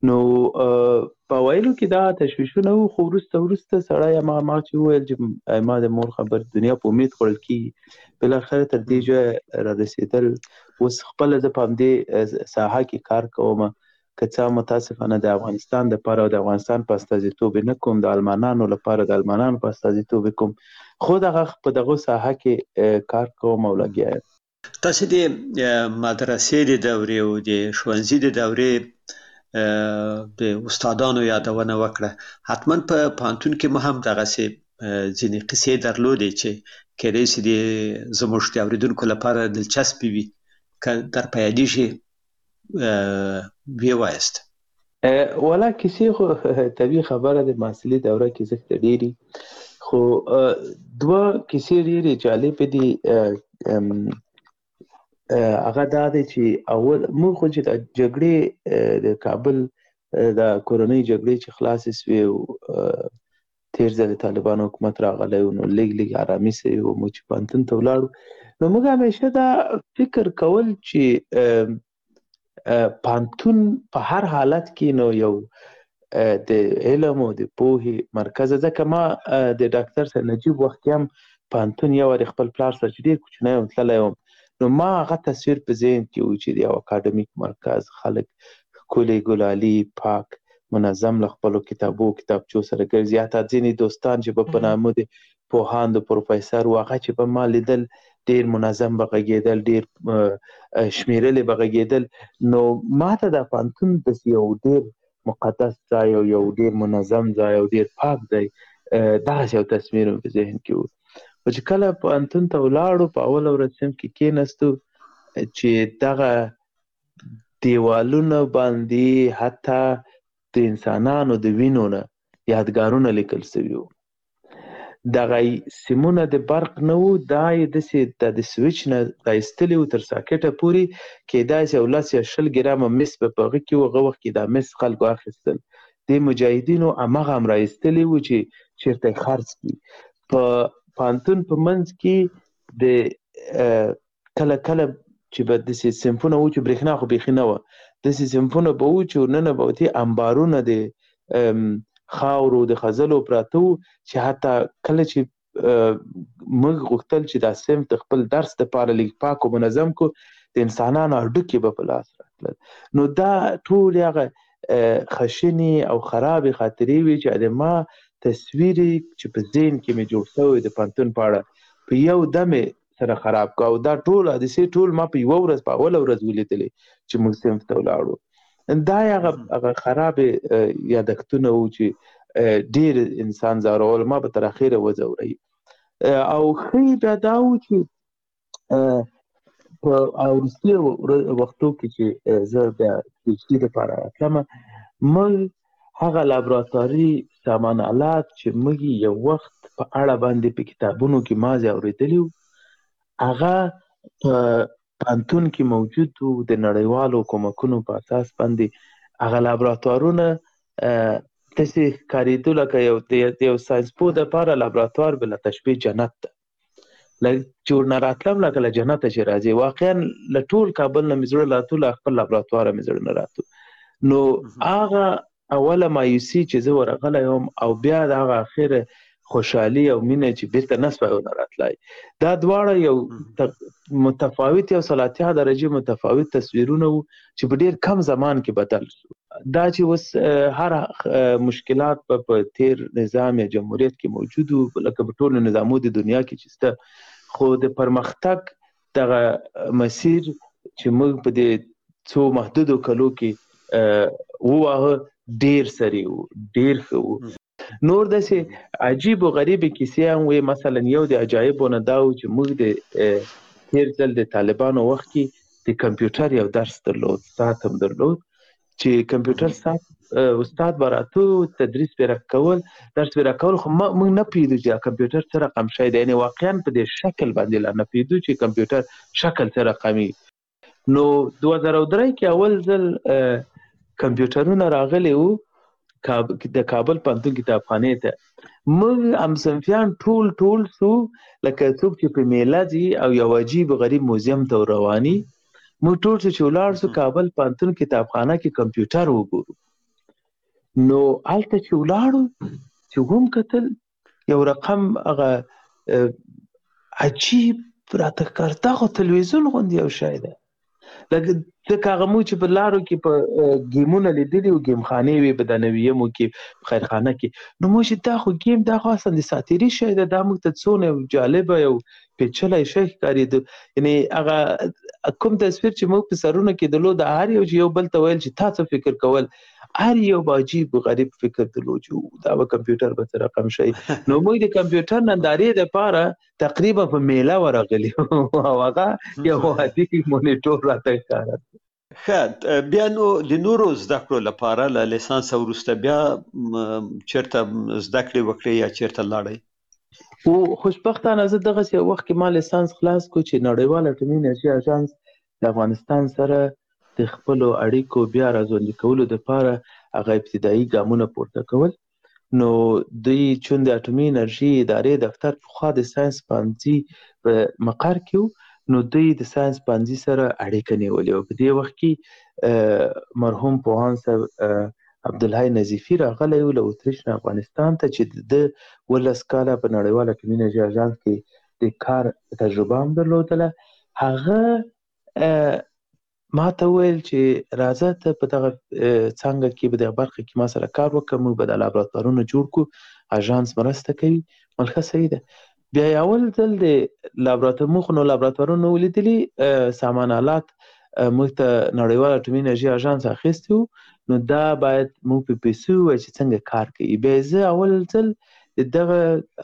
نو په ویلو کې دا تشویشونه وو، خو وروسته سړی ما چې وویل چې ما د مور خبر دنیا په امید خوړل کېږي، بالاخره تر دې ځایه را رسېدل. اوس خپله زه په همدې ساحه کې کار کوم، که څه متاسفانه د افغانستان دپاره او د افغانستان په استازیتوب نه کوم، د المانانو لپاره د المانانو په استازیتوب کوم، خو په دغه ساحه کې کار کوم او لګیا یم. تاسو د مدرسې د دورې او د ښوونځي د دورې د استادانو یادونه وکړه، حتما په پوهنتون کې مو هم دغسې ځینې قصې درلودې چې کېدای شي د زموږ د اورېدونکو لپاره دلچسپې وي، که در په یادېږي ویې وایاست. والا کیسې خو طبیعي خبره د محصلي دوره کې زښته ډېرې، خو دوه کیسې ډېرې جالبې دي. هغه دا دی چې اول موږ خو چې د جګړې د کابل د کورنۍ جګړې چې خلاصې سوې او تېر ځل د طالبانو حکومت راغلی و، نو لږ ارامي سوې و، موږ چې پوهنتون ته ولاړو، نو موږ همیشه دا فکر کول چې پوهنتون په هر حالت کې نو یو د علم او د پوهې مرکز. ځکه ما د ډاکټر سید نجیب وخت کې هم پوهنتون یو وارې خپل پلار سره چې ډېر کوچنی وم تللی وم، نو ما هغه تصویر په ذهن کې و چې د یو اکاډمیک مرکز، خلک ښکلي ګلالي پاک منظم له خپلو کتابچو سره ګرځي. حتی ځینې دوستان چې به په نامه د پوهاند و پروفیسر و، هغه چې به ما لیدل ډېر منظم به غږېدل، ډېر شمېرلې به غږېدل. نو ما ته دا پوهنتون داسې یو ډېر مقدس ځای او یو ډېر منظم ځای او ډېر پاک ځای، دغسې یو تصویر مې په ذهن کې و. خو چې کله پوهنتون ته ولاړو، په اوله ورځ صنف کې کېناستو، چې دغه دیوالونه باندې حتی د انسانانو د وینو نه یادګارونه لیکل سوي وو. دغه سیمونه د برق نه وو، دا یې داسې د سویچ نه رایستلي وو تر ساکټه پورې، کېدای شي 10 یا 20 ګرامه مس به په هغه کې وو. هغه وخت کې دا مس خلکو اخیستل، د مجاهدینو هماغه هم رایستلي وو چې چېرته یې خرڅ کړي. په پوهنتون په منځ کې د کله چې به داسې صنفونه وو چې برېښنا خو بیخي نه وه، داسې صنفونه به وو چې ورننه به ورتې انبارونه د خاورو د خځلو پراته وو، چې حتی کله چې موږ غوښتل چې دا صنف د خپل درس دپاره لږ پاک او منظم کو، د انسانانو هډوکي به په لاس راتلل. نو دا ټولې هغه خشنې او خرابې خاطرې وي چې د ما تصویر چې په ذهن کې مې جوړ شوی د پوهنتون په اړه په یو دم سره خراب کړ. او دا ټول حادثې ټول ما په یوه ورځ، په اوله ورځ ولیدلې چې موږ صنف ته ولاړو. دا هغه خرابې یادښتونه وو چې ډېر انسان ځورول، ما به تر اخره وځوروي. او ښه بیا دا وو چې په وروستي وختو کې چې زه بیا پي ایچ ډي دپاره راتلم، موږ هغه لابراتواري سامان آلات چې موږ یو وخت په اړه باندې په کتابونو کې مازې اورېدلي وو، هغه په پوهنتون کې موجود وو. د نړیوالو کومکونو په اساس باندې هغه لابراتوارونه داسې ښکارېدو لکه د یو ساینسپوه دپاره لابراتوار بله تشبیه جنت ده، چې ورنه راتلم لکه له جنته چې راځي. واقعا له ټول کابل نه مې زړه راتلو، له خپل لابراتواره مې زړه نه راتلو. نو هغه اوله مایوسي چې زه ورغلی وم، او بیا د هغه اخره خوشحالي او مینه چې بیرته نه سوی ونه راتلی، دا دواړه یو متفاوت، یو 30 درجې متفاوت تصویرونه وو چې په ډېر کم زمان کې بدل شو. دا چې اوس هر مشکلات په تیر نظام یا جمهوریت کې موجود وو، لکه په ټولو نظامو د دنیا کې چې شته، خو د پرمختګ دغه مسیر چې موږ په دې څو محدودو کلو کې وواهه ډېر سری وو، ډېر ښه وو. نور داسې عجیب و غریبې کیسې هم وې. مثلا یو د عجایبو نه دا و چې موږ د تېر ځل د طالبانو وخت کې د کمپیوټر یو درس درلود، ساعت هم درلود، چې کمپیوټر ساعت استاد به راته تدریس پې راکول، درس پې راکول، خو موږ نه پوهېدو چې کمپیوټر څه رقم شی دی، یعنې واقعا په دې شکل باندې لا نه پوهېدو چې کمپیوټر شکل څه رقمي. نو 2003 کې اول ځل کمپیوټرونه راغلي وو د کابل پوهنتون کتابخانې ته. موږ همصنفیان ټول سو لکه څوک چې په میله ځي او یو عجیب غریب موزیم ته رواني. موږ ټول چې ولاړ سو کابل پوهنتون کتابخانه کې کمپیوټر وګورو. نو هلته چې ولاړو چې هم کتل یو رقم هغه عجیب راته ښکار دغه تلویزیون غوندې یو شی دی لکه هغه مو چې په لارو کې په ګیمونه لیدلي و ګیم خانې وي په دنویمو کې په خیرخانه کې نو موږ چې دا خو ګیم دا خو اصلا د ساتیري شی دی دا موږ ته څونه جالبه یو پیچلی شی ښکارېده یعنې هغه کوم تصویر چې موږ په سرونو کې درلود هر یو چې یو بل ته ویل چې تا څه فکر کول هر یو به عجیب غریب فکر درلود چې دا به کمپیوټر به څه رقم شي نو موږ د کمپیوټر نندارې دپاره تقریبا په میله ورغلي او هغه یو عادي مونیټور راته ښکاره ښه بیا نو د نورو زده کړو لپاره له لیسانس وروسته بیا چېرته زده کړې وکړې یا چېرته لاړئ خو خوشبختانه زه دغسې یو وخت کې ما لیسانس خلاص کړو چې نړیوال اټومي انرژي اژانس د افغانستان سره د خپلو اړیکو بیا راژوندي کولو دپاره هغه ابتدایي ګامونه پورته کول نو دوی چون د اټومي انرژي ادارې دفتر پخوا د ساینس پوهنځي په مقر کې و نو دوی د ساینس پوهنځي سره اړیکه نیولې وه په دې وخت کې مرحوم پوهاند صاحب عبدالحی نظیفي راغلی و له اتریش نه افغانستان ته چې د 11 کاله په نړیوال اټومي انرژي اژانس کې د کار تجربه هم درلودله هغه ما ته وویل چې راځه ته په دغه څانګه کې په دغه برخه کې ما سره کار وکړه موږ به د لابراتوارونه جوړ کړو اژانس مرسته کوي ملکه صحیح ده بیا یې اول ځل د موږ نو لابراتوارونه ولیدلي سامان آلات موږ ته نړیوال اټومي انرژي اژانس اخیستی و نو دا باید موږ په پیسو ووایو چې څنګه کار کوي بیا زه اول ځل د دغه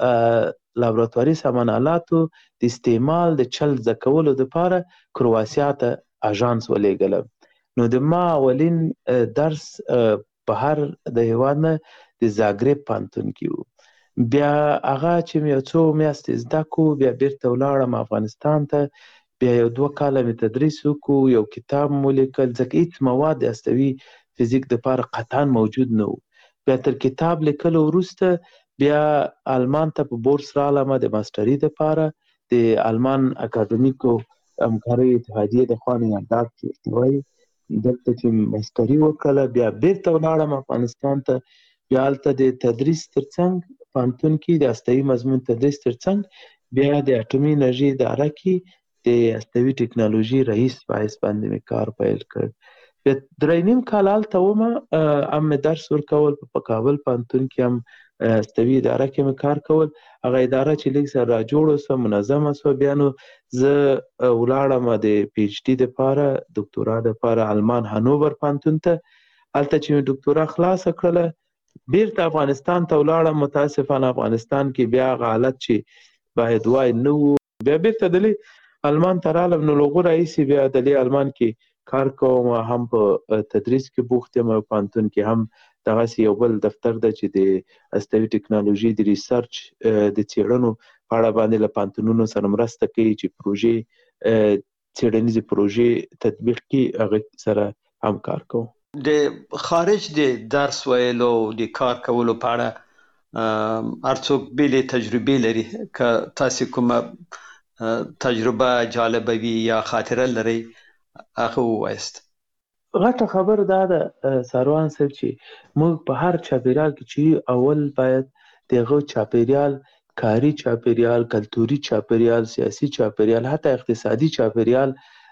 لابراتواري سامان آلاتو د استعمال د چل زده کولو دپاره کرواسیا ته اژانس ولېږلم نو د ما اولین درس بهر د هېواد نه د زاګرب پوهنتون کې و بیا هغه چې مې یو څو میاشتې زده کړو بیا بیرته ولاړم افغانستان ته بیا یو 2 کاله مې تدریس وکړو یو کتاب مو ولیکل ځکه هېڅ مواد د هستوي فزیک دپاره قطعا موجود نه و بیا تر کتاب لیکلو وروسته بیا آلمان ته په بورس رالمه د ماسټري دپاره د آلمان اکاډمیکو همکارۍ اتحادیې د خوا نه یاداک چې وایي دلته چې ماسټري وکړله بیا بیرته ولاړم افغانستان ته بیا هلته د تدریس ترڅنګ پوهنتون کې د هستوي مضمون تدریس ترڅنګ بیا د اټومي انرژي اداره کې د هستوي ټکنالوژي رئیس په حیث باندې مې کار پیل کړ بیا 3.5 کال هلته ومه هم مې درس ورکول په کابل پوهنتون کې هم هستوي اداره کې مې کار کول هغه اداره چې لږ سره راجوړه سوه منظمه سوه بیا نو زه ولاړم د پی ایچ ډي دپاره دکتورا دپاره آلمان هانوور پوهنتون ته هلته چې مې دکتورا خلاصه کړله بیرته افغانستان ته ولاړم متاسفانه افغانستان کې بیا هغه حالت چې باید وای نه و بیا بیرته دلې آلمان ته رالم نو له هغو راهیسې بیا دلې آلمان کې کار کوم هم په تدریس کې بوخت یم پوهنتون کې هم دغسې یو بل دفتر ده چې د هستوي ټکنالوژي د ریسرچ د څېړنو په اړه باندې له پوهنتونونو سره مرسته کوي چې پروژې څېړنیزې پروژې تطبیق کړي هغه سره هم کار کوم د خارج د درس ویلو د کار کولو په اړه هر څوک بېلې تجربې لري که تاسې کومه تجربه جالبه وي یا خاطره لرئ هغه ووایست غټه خبر دا ده ساروان صاحب چې موږ په هر چاپیریال کې چې اول باید دغه چاپیریال کاری چاپیریال کلتوري چاپیریال سیاسي چاپیریال حتی اقتصادي چاپیریال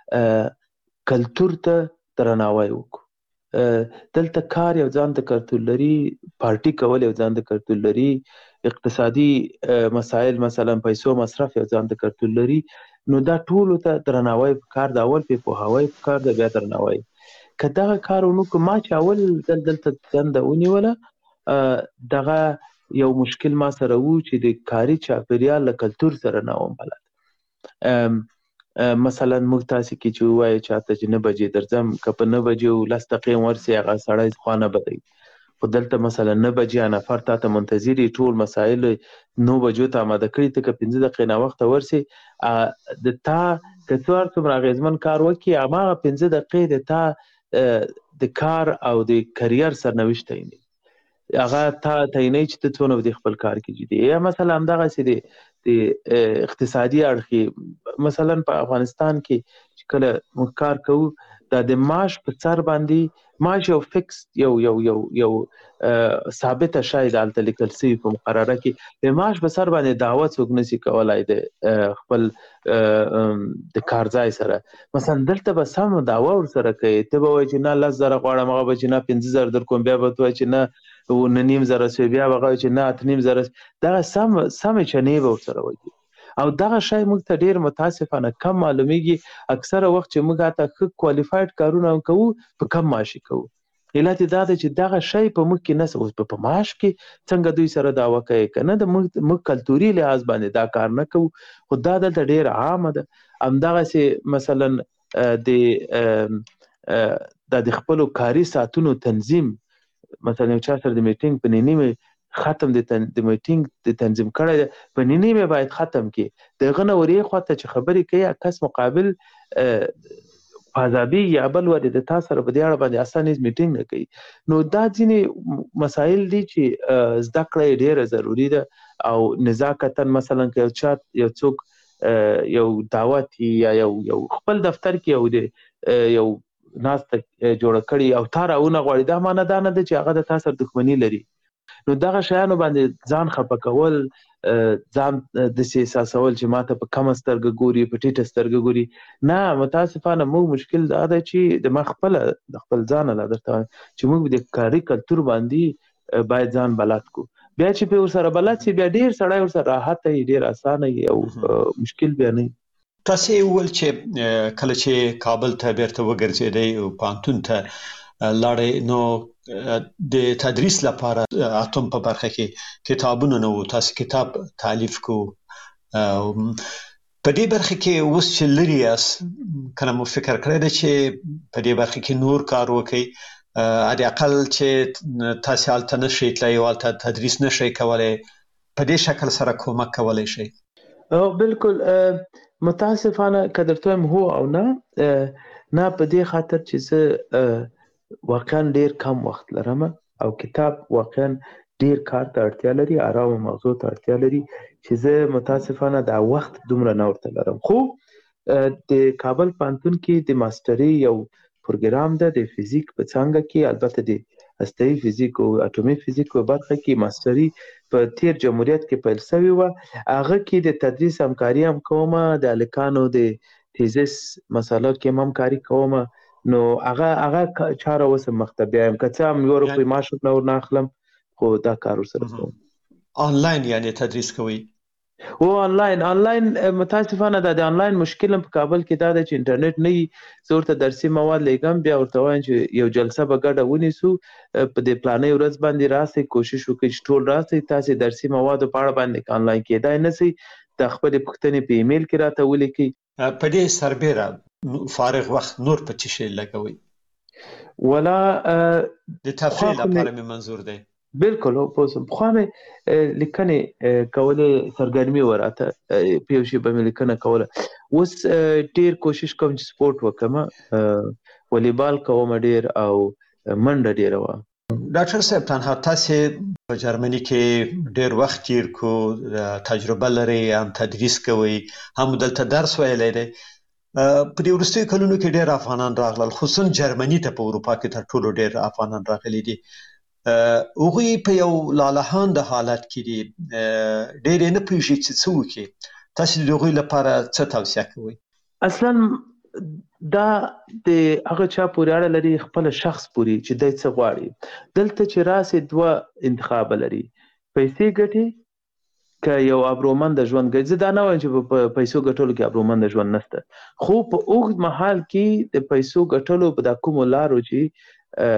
کلتور ته درناوی وکړو دلته کار یو ځان ته کلتور لري پارټي کول یو ځان ته کلتور لري اقتصادي مسایل مثلا پیسو مصرف یو ځان ته کلتور لري نو دا ټولو ته درناوی پکار د اول په پوهاوی پکار د بیا درناوی که دغه کار ونکړو ما چې اول دلته دنده ونیوله دغه یو مشکل ما سره و چې د کاري چاپیریال له کلتور سره نه وم بلد مثلا موږ تاسې کې چې ووایو چاته چې 9 بجې درځم که په 9 بجې 10 دقیقې ورسې هغه سړی خوا نه بدوي خو دلته مثلا 9 بجې نفر تا ته منتظر ټول مسایل 9 بجو ته آماده کړي ته که 15 دقیقې ناوخته ورسې د تا که څو هر څومره اغېزمن کار وکړي هماغه 15 دقیقې د تا د کار او د کریر سرنوشت تعینوي هغه تا تعینوي چې ته څونه د خپل کار کې جدي یا مثلا همدغسې د اقتصادي اړخې مثلا په افغانستان کې چې کله موږ کار کوو دا د معاش په سر باندې معاش یو فکس یو ثابته شای د الته لیکل سوي په مقرره کې د معاش په سر باندې دعوه څوک نشي کولای د خپل د کارځای سره. مثلا دلته به سم دعوه ورسره کوي، ته به وایي چې نه 10,000 غواړم، هغه به چې نه 15,000 در کوم، بیا به ته وایي چې نه 9,500 بیا به هغه چې نه 8,500. دغه سمې چنې به ورسره وایي او دغه شی موږ ته ډېر متاسفانه کم معلومیږي. اکثره وخت چې موږ هاته ښه کوالفاید کارونه هم کوو په کم معاشي کوو. علت یې دا دی چې دغه شی په موږ کې نشته. اوس په معاش کې څنګه دوی سره دعوه کوي که نه، د موږ کلتوري لحاظ باندې دا کار نه کوو، خو دا دلته ډېر عامه ده. همدغسې مثلا د خپلو کاري ساعتونو تنظیم، مثلا یو چا سره د میټینګ په نیمه ختم د میټینګ د تنظیم کړی دی، په نیمه باید ختم کړي. دغه نه ورې خواته چې خبرې کوي کس مقابل پازابي یا بل ورې د تا سره په دې اړه باندې اسانه میټینګ نه کوي. نو دا ځینې مسایل دي چې زده کړه ډېره ضروري ده او نزاکتاً مثلا که یو څوک یو دعوت یا یو خپل دفتر کې یو ناسته جوړه کړي او تا راونه غواړي، دا معنی دا نه ده چې هغه د تا سره دښمني لري. نو دغه شیانو باندې ځان خفه کول، ځان داسې احساسول چې ماته په کمه سترګه ګوري، په ټیټه سترګه ګوري، نه. متاسفانه موږ مشکل دا دی چې د ما د خپل ځان لا درته چې موږ د کاري کلتور باندې باید ځان بلد کو. بیا چې په ورسره بلد شي بیا ډېر سړی ورسره راحت وي، ډېر اسانه وي او مشکل بیا نه. تاسو ویل چې کله چې کابل ته بیرته وګرځېدئ او پوهنتون ته لاړئ، نو د تدریس لپاره اتم په برخه کې کتابونه نه وو، تاسو کتاب تالیف کو. په دې برخه کې اوس چې لري یاست، کله مو فکر کړی دی چې په دې برخه کې نور کار وکړئ، حداقل چې تاسو هلته نشئ تللی او هلته تدریس نشئ کولی، په دې شکل سره کومک کولی شئ؟ بالکل. متاسفانه که درته وایم هو او نه، په دې خاطر چې زه واقعا ډیر کم وخت لرم او کتاب واقعا ډیر کار ته اړتیا لري، آرام موضوع ته اړتیا لري چې زه متاسفانه دا وخت دومره نه ورته لرم. خو د کابل پوهنتون کې د ماستري یو پروګرام ده د فزیک په څانګه کې، البته د هسته‌ایي فزیک او اټومي فزیک په برخه کې ماستري په تیر جمهوریت کې پیل شوی و. هغه کې د تدریس همکاري هم کوم، د هلکانو د تیزس مسالو کې هم همکاري کوم. نو هغه چاره اوس مخته بیایم، که څه هم یو روپۍ معاش نور نه اخلم، خو دا کار ورسره کوم. آنلاین یعنی تدریس کوئ؟ او آنلاین متاسفانه د آنلاین مشکل په کابل کې دا ده چې انټرنیټ نه وي. زه ورته درسي مواد لیږم، بیا ورته وایم چې یو جلسه به ګډه ونیسو، په دې پلانۍ ورځ باندې راسئ، کوشش وکړئ چې ټول راسئ، تاسې درسي موادو په اړه باندې آنلاین کېدای نه شئ، د خپلې پوښتنې په ایمیل کې راته ولیکئ. په دې سربیره فارغ وخت نور په څه شی لګوئ؟ ولا د تفریح لپاره مې منظور دی. بالکل. پخوا مې لیکنې کولې، سرګرمي وراته په یو شي به مې لیکنه کوله. اوس ډېر کوشش کوم چې سپورټ وکړم، والیبال کوم ډېر او منډه ډېره وه. ډاکټر صاحب، تنها تاسې په جرمني کې ډېر وخت تیر کو، تجربه لرئ، هم تدریس کوئ، هم دلته درس ویلی دی. په دې وروستیو کلونو کې ډېر افغانان راغلل، خصوصا جرمني ته په اروپا کې تر ټولو ډېر افغانان راغلي دي. هغوی په یو لالهانده حالت کې دي، ډېر یې نه پوهېږي چې څه وکړي. تاسو د هغوی لپاره څه توصیه کوئ؟ اصلا دا د هغه چا پورې اړه لري، خپل شخص پورې چې دی څه غواړي. دلته چې راسې دوه انتخاب لري، پیسې ګټي که یو ابرومند ژوند ګټي. زه دا نه وایم چې په پیسو ګټلو کې ابرومند ژوند نشته، خو په اوږد مهال کې د پیسو ګټلو په دا کومو لارو چې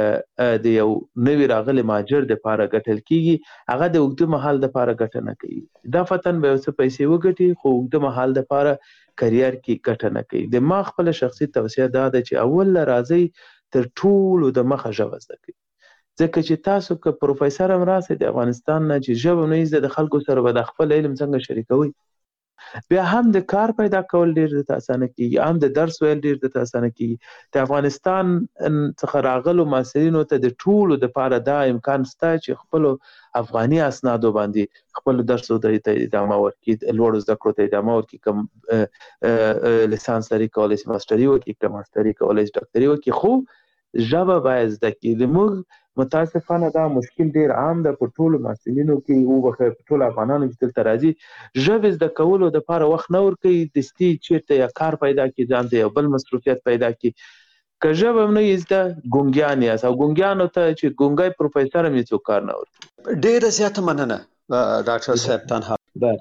د یو نوي راغلي مهاجر دپاره ګټل کېږي، هغه د اوږده مهال دپاره ګټه نه کوي. دا فتن به یو څه پیسې وګټي، خو اوږده مهال دپاره کریر کې ګټه نه کوي. د ما خپله شخصي توصیه دا ده چې اول راځئ تر ټولو د مخه ژبه زده کړئ، ځکه چې تاسو که پروفیسر هم راسئ د افغانستان نه، چې ژبه نه زده، د خلکو سره به د خپل علم څنګه شریکوئ، بیا هم د کار پیدا کول ډېر درته اسانه کېږي، هم د درس ویل ډېر درته اسانه کېږي. د افغانستان څخه راغلو محصلینو ته د ټولو دپاره دا امکان شته چې خپلو افغاني اسنادو باندې خپلو درسو ته ادامه ورکړي، لوړو زده کړو ته ادامه ورکړي. که لیسانس لري کولی شي ماسټري وکړي، که ماسټري کولی شي ډاکټري وکړي. خو ژبه باید زده کړي. زموږ متاسفانه دا مشکل ډیر عام ده په ټولو محصلینو کې او په ټولو افغانانو چې دلته راځي، ژبې زده کولو دپاره وخت نه ورکوي، دستي چېرته یا کار پیدا کړي، ځان ته یو بل مصروفیت پیدا کړي. که ژبه هم نه یې زده ګونګیان یاست، او ګونګیانو ته چې ګونګی پروفیسر هم هېڅوک کار نه ورکوي. ډېره زیاته مننه ډاکټر صاحب. تنها